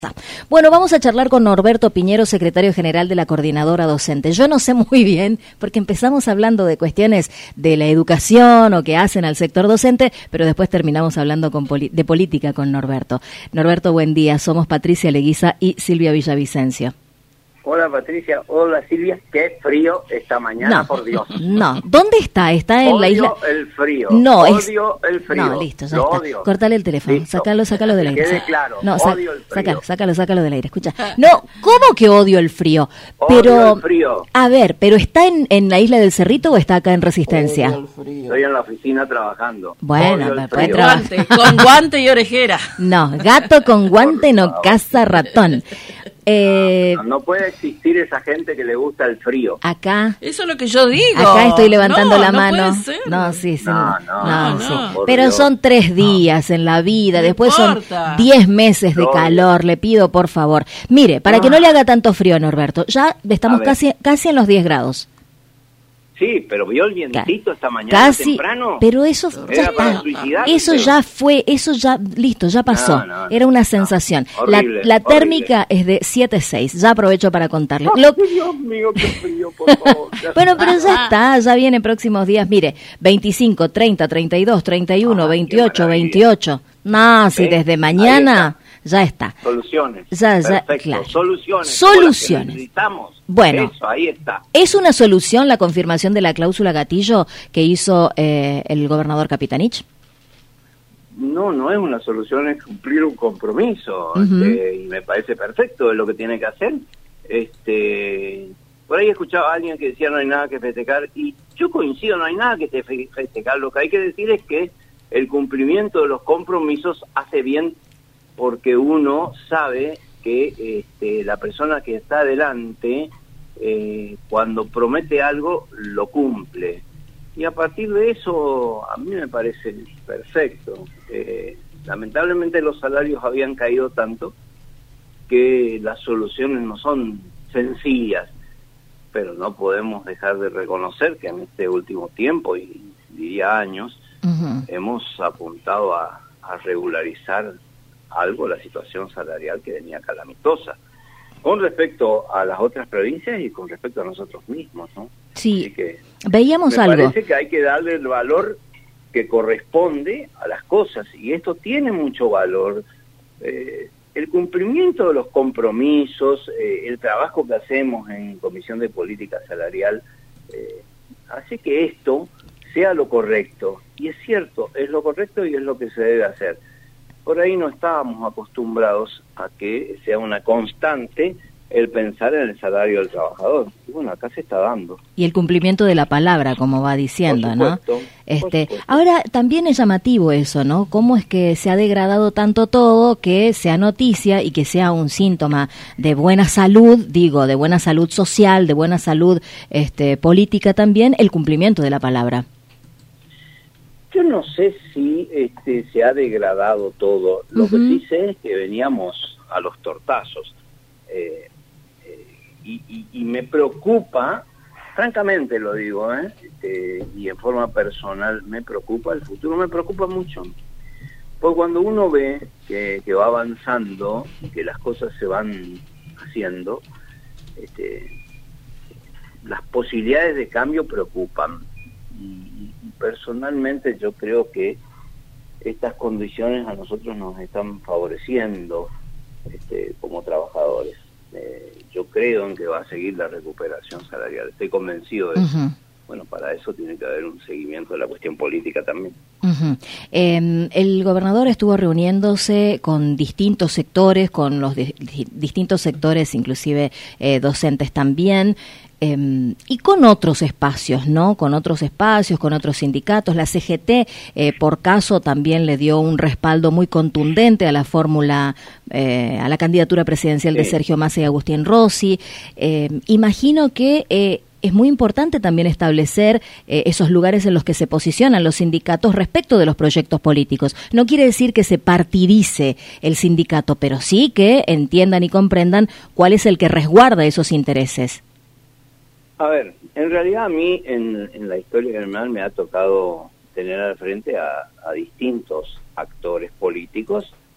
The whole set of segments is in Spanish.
Bueno, vamos a charlar con Norberto Piñero, secretario general de la Coordinadora Docente. Yo no sé muy bien, porque empezamos hablando de cuestiones de la educación o que hacen al sector docente, pero después terminamos hablando de política con Norberto. Norberto, buen día. Somos Patricia Leguiza y Silvia Villavicencio. Hola Patricia, hola Silvia, qué frío esta mañana, no, por Dios. No, ¿dónde está? ¿Está en la isla? Odio el frío, no, odio el frío. No, listo, ya lo está. Odio. Cortale el teléfono, Listo. sácalo del aire. Quede claro, no, odio el frío. Sácalo del aire, escucha. No, ¿cómo que odio el frío? Odio el frío. A ver, ¿pero está en la isla del Cerrito o está acá en Resistencia? Estoy en la oficina trabajando. Bueno, puede trabajar. Con guante y orejera. No, gato con guante no caza ratón. No puede existir esa gente que le gusta el frío. Acá. Eso es lo que yo digo. Acá estoy levantando la mano. No puede ser. No, sí. No. Pero Dios. son 3 días en la vida, No después importa. son 10 meses de calor, le pido por favor. Mire, para que no le haga tanto frío, Norberto, ya estamos casi en los 10 grados. Sí, pero vio el vientito esta mañana temprano. Pero eso ya está. Eso ya fue, listo, ya pasó. No. Era una sensación. Horrible, la térmica es de 7,6. Ya aprovecho para contarle. Dios mío, qué frío, por favor. Bueno, pero ya está, ya vienen próximos días. Mire, 25, 30, 32, 31, 28, 28. No, si desde mañana ya está. Soluciones. Perfecto. Claro. Soluciones. Necesitamos. Bueno, eso, ahí está. ¿Es una solución la confirmación de la cláusula gatillo que hizo el gobernador Capitanich? No es una solución, es cumplir un compromiso. Y me parece perfecto, es lo que tiene que hacer. Por ahí escuchaba a alguien que decía no hay nada que festejar, y yo coincido, no hay nada que festejar. Lo que hay que decir es que el cumplimiento de los compromisos hace bien, porque uno sabe que la persona que está adelante, cuando promete algo, lo cumple. Y a partir de eso, a mí me parece perfecto. Lamentablemente los salarios habían caído tanto que las soluciones no son sencillas, pero no podemos dejar de reconocer que en este último tiempo, y diría años, hemos apuntado a regularizar algo la situación salarial que venía calamitosa con respecto a las otras provincias y con respecto a nosotros mismos, ¿no? Sí, así que veíamos algo. Me parece que hay que darle el valor que corresponde a las cosas, y esto tiene mucho valor. El cumplimiento de los compromisos, el trabajo que hacemos en Comisión de Política Salarial, hace que esto sea lo correcto. Y es cierto, es lo correcto y es lo que se debe hacer. Por ahí no estábamos acostumbrados a que sea una constante el pensar en el salario del trabajador. Y bueno, acá se está dando. Y el cumplimiento de la palabra, como va diciendo, por supuesto, ¿no? por supuesto. Ahora, también es llamativo eso, ¿no? Cómo es que se ha degradado tanto todo, que sea noticia y que sea un síntoma de buena salud, de buena salud social, de buena salud política también, el cumplimiento de la palabra. Yo no sé si se ha degradado todo. Lo que sí sé es que veníamos a los tortazos. Y me preocupa, francamente lo digo, y en forma personal me preocupa el futuro, me preocupa mucho. Porque cuando uno ve que va avanzando, que las cosas se van haciendo, las posibilidades de cambio preocupan. Y personalmente yo creo que estas condiciones a nosotros nos están favoreciendo como trabajadores. Yo creo en que va a seguir la recuperación salarial, estoy convencido de eso. Bueno, para eso tiene que haber un seguimiento de la cuestión política también. El gobernador estuvo reuniéndose con distintos sectores, con los distintos sectores, inclusive docentes también, y con otros espacios, ¿no? Con otros espacios, con otros sindicatos. La CGT, por caso, también le dio un respaldo muy contundente a la fórmula, a la candidatura presidencial de Sergio Massa y Agustín Rossi. Imagino que es muy importante también establecer esos lugares en los que se posicionan los sindicatos respecto de los proyectos políticos. No quiere decir que se partidice el sindicato, pero sí que entiendan y comprendan cuál es el que resguarda esos intereses. A ver, en realidad a mí en la historia criminal me ha tocado tener al frente a distintos actores políticos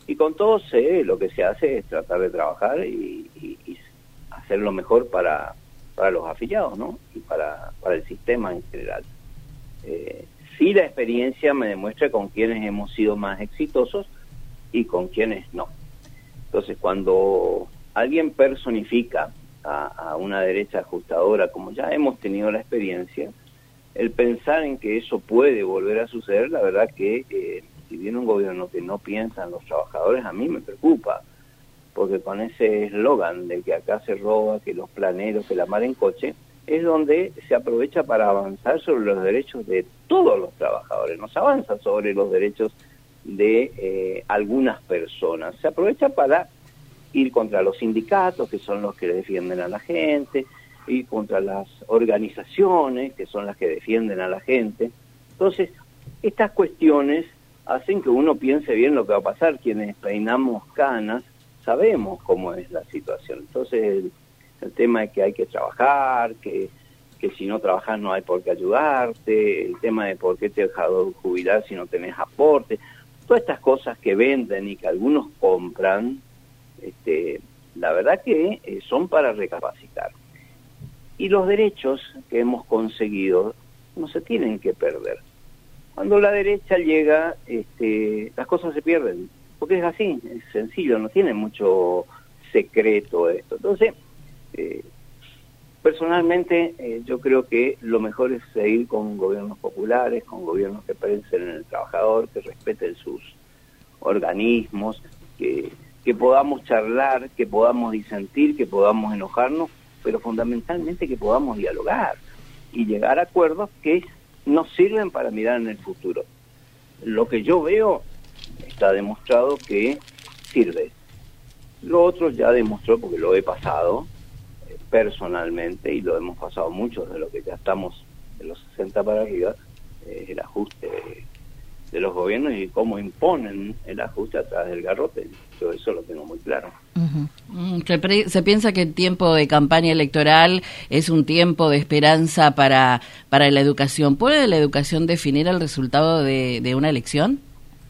Y con todo lo que se hace es tratar de trabajar y hacer lo mejor para los afiliados, ¿no? Y para el sistema en general. Sí, la experiencia me demuestra con quienes hemos sido más exitosos y con quienes no. Entonces, cuando alguien personifica a una derecha ajustadora, como ya hemos tenido la experiencia, el pensar en que eso puede volver a suceder, la verdad que si viene un gobierno que no piensa en los trabajadores, a mí me preocupa, porque con ese eslogan de que acá se roba, que los planeros, que la mar en coche, es donde se aprovecha para avanzar sobre los derechos de todos los trabajadores, no se avanza sobre los derechos de algunas personas, se aprovecha para ir contra los sindicatos, que son los que defienden a la gente, ir contra las organizaciones, que son las que defienden a la gente. Entonces, estas cuestiones hacen que uno piense bien lo que va a pasar. Quienes peinamos canas sabemos cómo es la situación. Entonces, el tema de que hay que trabajar, que si no trabajas no hay por qué ayudarte, el tema de por qué te has dejado jubilar si no tenés aporte, todas estas cosas que venden y que algunos compran, la verdad que son para recapacitar. Y los derechos que hemos conseguido no se tienen que perder. Cuando la derecha llega, las cosas se pierden, porque es así, es sencillo, no tiene mucho secreto esto. Entonces, personalmente yo creo que lo mejor es seguir con gobiernos populares, con gobiernos que piensen en el trabajador, que respeten sus organismos, que podamos charlar, que podamos disentir, que podamos enojarnos, pero fundamentalmente que podamos dialogar y llegar a acuerdos que nos sirven para mirar en el futuro. Lo que yo veo está demostrado que sirve. Lo otro ya demostró, porque lo he pasado personalmente, y lo hemos pasado muchos de los que ya estamos de los 60 para arriba, el ajuste de los gobiernos y cómo imponen el ajuste a través del garrote. Yo eso lo tengo muy claro. Uh-huh. Se piensa que el tiempo de campaña electoral es un tiempo de esperanza para la educación. ¿Puede la educación definir el resultado de una elección?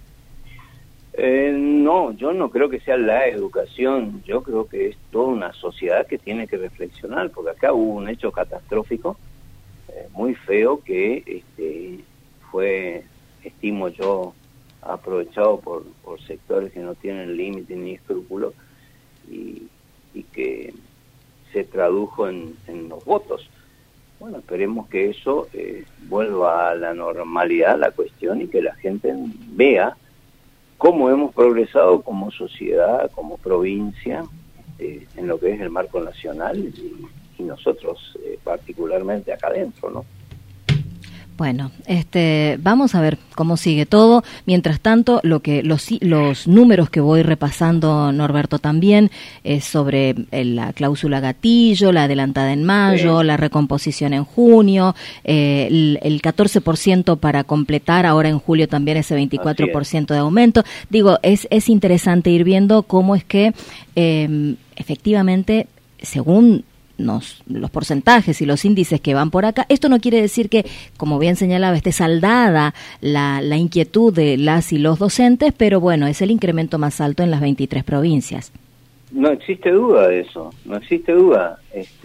No, yo no creo que sea la educación. Yo creo que es toda una sociedad que tiene que reflexionar, porque acá hubo un hecho catastrófico, muy feo, que fue, estimo yo, aprovechado por sectores que no tienen límite ni escrúpulos, y que se tradujo en los votos. Bueno, esperemos que eso vuelva a la normalidad, la cuestión, y que la gente vea cómo hemos progresado como sociedad, como provincia, en lo que es el marco nacional y nosotros particularmente acá adentro, ¿no? Bueno, vamos a ver cómo sigue todo. Mientras tanto, los números que voy repasando, Norberto, también es sobre la cláusula gatillo, la adelantada en mayo, sí, la recomposición en junio, el 14% para completar ahora en julio también ese 24% de aumento. Digo, es interesante ir viendo cómo es que efectivamente, según los porcentajes y los índices que van por acá, esto no quiere decir que, como bien señalaba, esté saldada la inquietud de las y los docentes, pero bueno, es el incremento más alto en las 23 provincias. No existe duda de eso, no existe duda.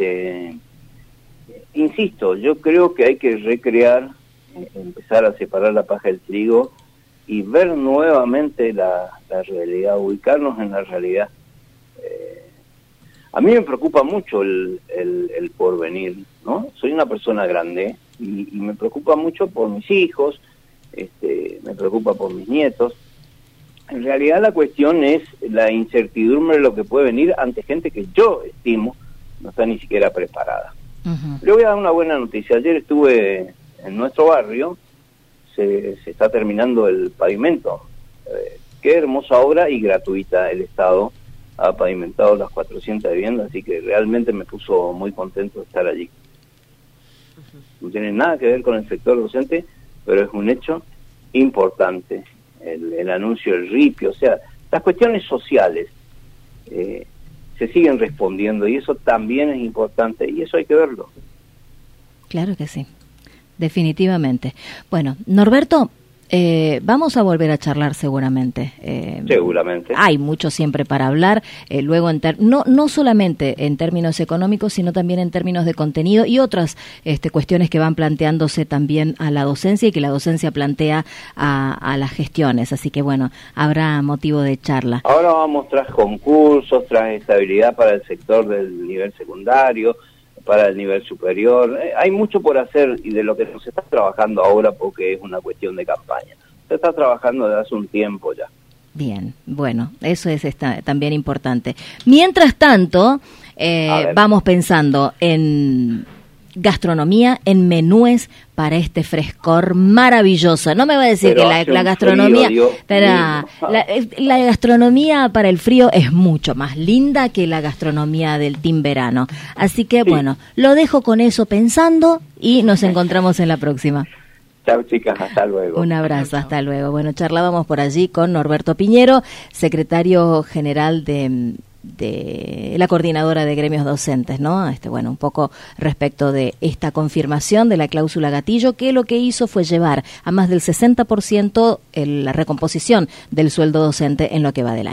Insisto, yo creo que hay que recrear, empezar a separar la paja del trigo y ver nuevamente la realidad, ubicarnos en la realidad. A mí me preocupa mucho el porvenir, ¿no? Soy una persona grande y me preocupa mucho por mis hijos, me preocupa por mis nietos. En realidad la cuestión es la incertidumbre de lo que puede venir ante gente que yo estimo no está ni siquiera preparada. Uh-huh. Le voy a dar una buena noticia. Ayer estuve en nuestro barrio, se está terminando el pavimento. Qué hermosa obra y gratuita. El Estado ha pavimentado las 400 viviendas, así que realmente me puso muy contento de estar allí. No tiene nada que ver con el sector docente, pero es un hecho importante. El anuncio del RIPI, o sea, las cuestiones sociales se siguen respondiendo y eso también es importante y eso hay que verlo. Claro que sí, definitivamente. Bueno, Norberto, Vamos a volver a charlar seguramente. Seguramente. Hay mucho siempre para hablar, luego no solamente en términos económicos, sino también en términos de contenido y otras cuestiones que van planteándose también a la docencia y que la docencia plantea a las gestiones. Así que bueno, habrá motivo de charla. Ahora vamos tras concursos, tras estabilidad para el sector del nivel secundario, para el nivel superior. Hay mucho por hacer y de lo que se está trabajando ahora, porque es una cuestión de campaña. Se está trabajando desde hace un tiempo ya. Bien, bueno, eso es también importante. Mientras tanto, vamos pensando en gastronomía, en menúes para este frescor maravilloso. No me va a decir pero que la gastronomía, la gastronomía para el frío es mucho más linda que la gastronomía del team verano. Así que bueno, lo dejo con eso pensando y nos encontramos en la próxima. Chao, chicas, hasta luego. Un abrazo, hasta luego. Bueno, charlábamos por allí con Norberto Piñero, secretario general de la coordinadora de gremios docentes, ¿no? Bueno, un poco respecto de esta confirmación de la cláusula gatillo, que lo que hizo fue llevar a más del 60% la recomposición del sueldo docente en lo que va del año.